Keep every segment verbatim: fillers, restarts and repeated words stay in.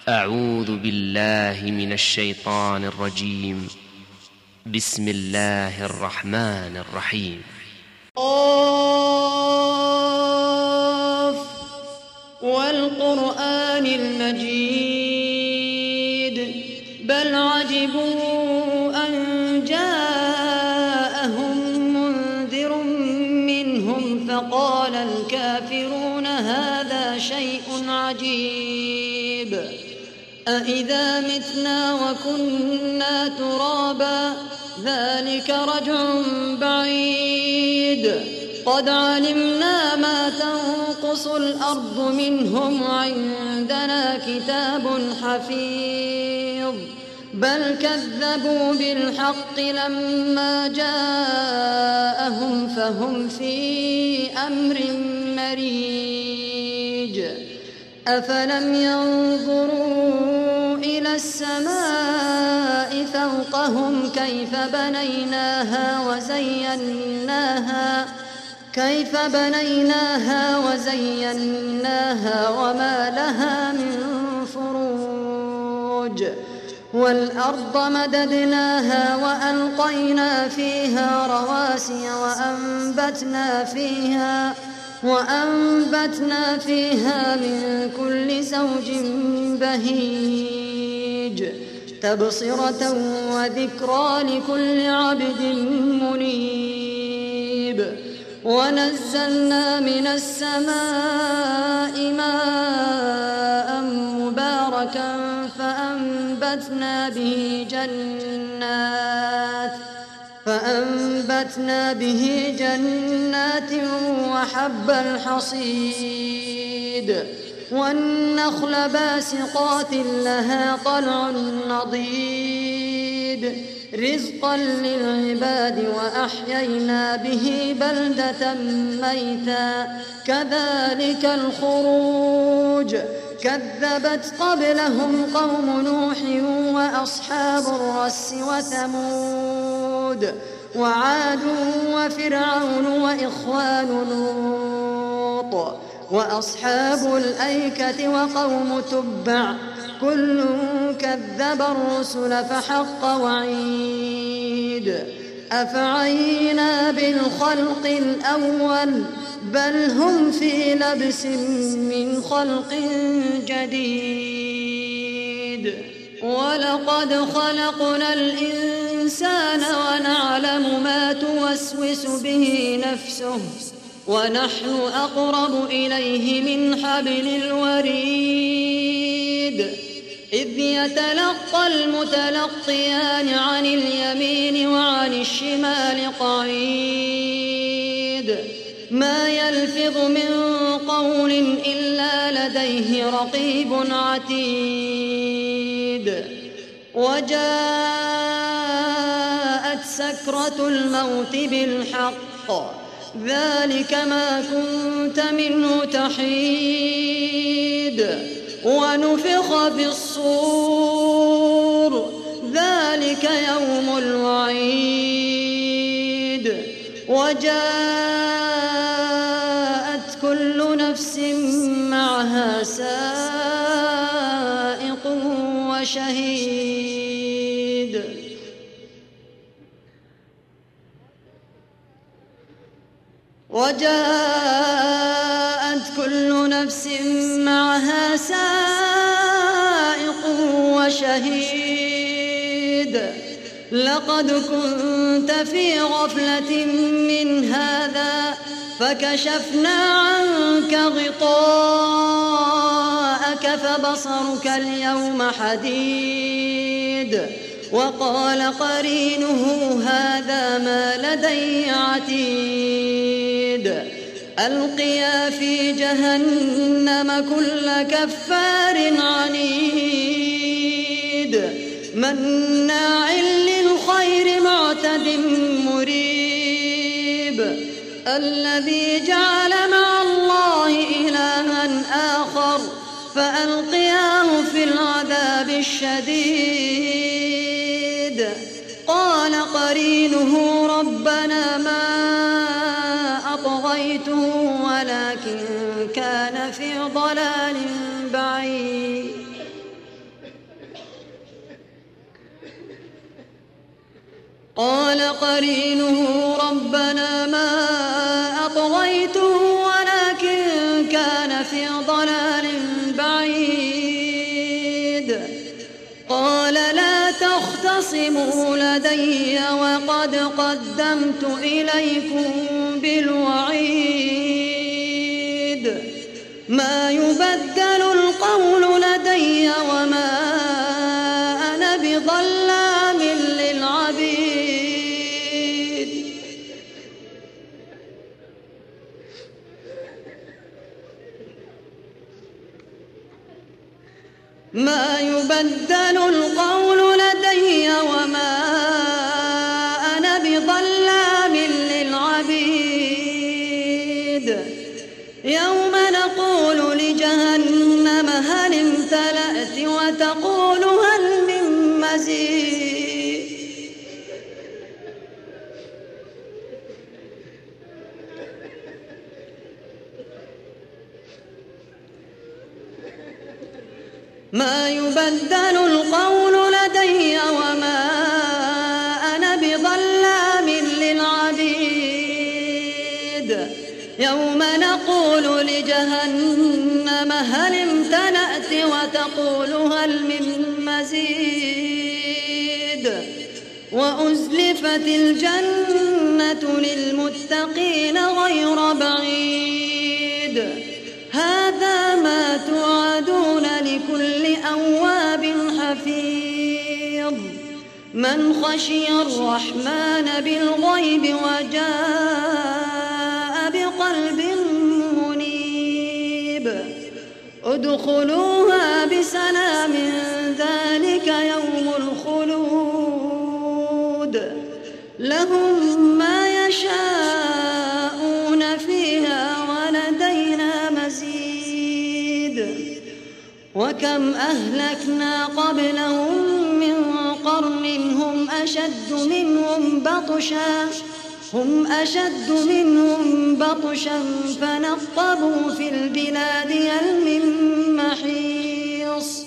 أعوذ بالله من الشيطان الرجيم. بسم الله الرحمن الرحيم. قاف والقرآن المجيد بل عجبوا أن جاءهم منذر منهم فقال الكافرون هذا شيء عجيب أإذا متنا وكنا ترابا ذلك رجع بعيد قد علمنا ما تنقص الأرض منهم وعندنا كتاب حفيظ بل كذبوا بالحق لما جاءهم فهم في أمر مريج أفلم ينظروا إلى السماء فوقهم كيف بنيناها وزيناها كيف بنيناها وزيناها وما لها من فروج والأرض مددناها وألقينا فيها رواسي وأنبتنا فيها وأنبتنا فيها من كل زوج بهيج تبصرة وذكرى لكل عبد منيب ونزلنا من السماء ماء مباركا فأنبتنا به جنات فأنبتنا به جنات وحب الحصيد والنخل باسقات لها طلع نضيد رزقا للعباد وأحيينا به بلدة ميتا كذلك الخروج كذبت قبلهم قوم نوح وأصحاب الرس وثمود وعاد وفرعون وإخوان لوط وأصحاب الأيكة وقوم تبع كل كذب الرسل فحق وعيد أفعينا بالخلق الأول بل هم في لبس من خلق جديد ولقد خلقنا الإنسان ونعلم ما توسوس به نفسه ونحن أقرب إليه من حبل الوريد إذ يتلقى المتلقيان عن اليمين وعن الشمال قعيد ما يلفظ من قول إلا لديه رقيب عتيد وجاءت سكرة الموت بالحق ذلك ما كنت منه تحيد ونفخ في الصور ذلك يوم الوعيد وجاءت كل نفس معها سائق وشهيد وجاءت كل نفس معها سائق وشهيد لقد كنت في غفلة من هذا فكشفنا عنك غطاءك فبصرك اليوم حديد وقال قرينه هذا ما لدي عتيد ألقيا في جهنم كل كفار عنيد مناع للخير معتد مريب الذي جعل مع الله إلها آخر فألقياه في العذاب الشديد قال قرينه ربنا ما أطغيته ولكن كان في ضلال بعيد قال قرينه ربنا ما أطغيته ولكن كان في ضلال بعيد قال لا تختصموا لدي وقد قدمت إليكم بالوعيد ما يبدل القول لدي وما أنا بظلام للعبيد ما يبدل القول لدي وما أنا بظلام للعبيد يوم نقول لجهنم هل امتلأت وتقول هل من مزيد ما يبدل القول لدي وما أنا بظلام للعبيد يوم نقول لجهنم هل امتلأت وتقول هل من مزيد وأزلفت الجنة للمتقين غير بعيد هذا ما توعدون لكل أواب حفيظ من خشي الرحمن بالغيب وجاء بقلب منيب ادخلوها بسلام ذلك يوم الخلود لهم ما يشاءون فيها ولدينا مزيد وكم أهلكنا قبلهم من قرن هم أشد منهم بطشا هم أشد منهم بطشا فنقبوا في البلاد هل من محيص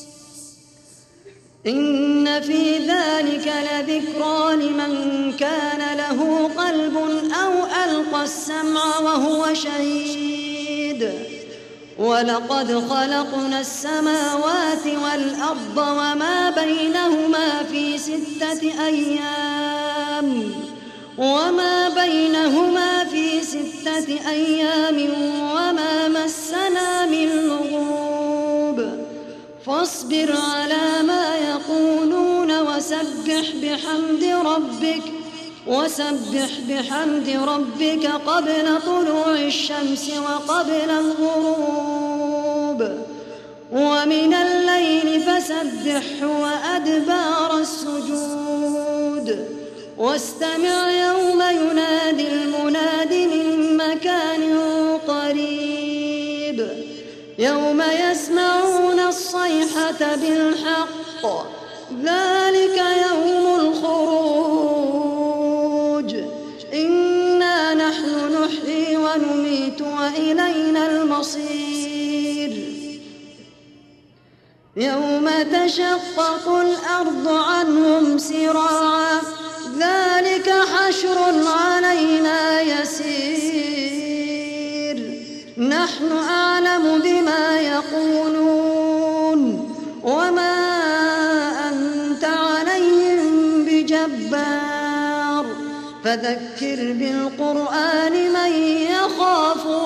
إن في ذلك لذكرى لمن كان له قلب أو ألقى السمع وهو شهيد ولقد خلقنا السماوات والأرض وما بينهما في ستة أيام وما بينهما في ستة أيام وما مسنا من لغوب فاصبر على ما يقولون وسبح بحمد ربك وسبح بحمد ربك قبل طلوع الشمس وقبل الغروب ومن الليل فسبحه وأدبار السجود واستمع يوم ينادي المناد من مكان قريب يوم يسمعون الصيحة بالحق ذلك يوم الخروج إنا نحن نحيي ونميت وإلينا المصير يوم تشقق الأرض عنهم سراعا ذلك حشر علينا يسير نحن أعلم بما يقولون وما أنت عليهم بجبار فذكر بالقرآن من يخاف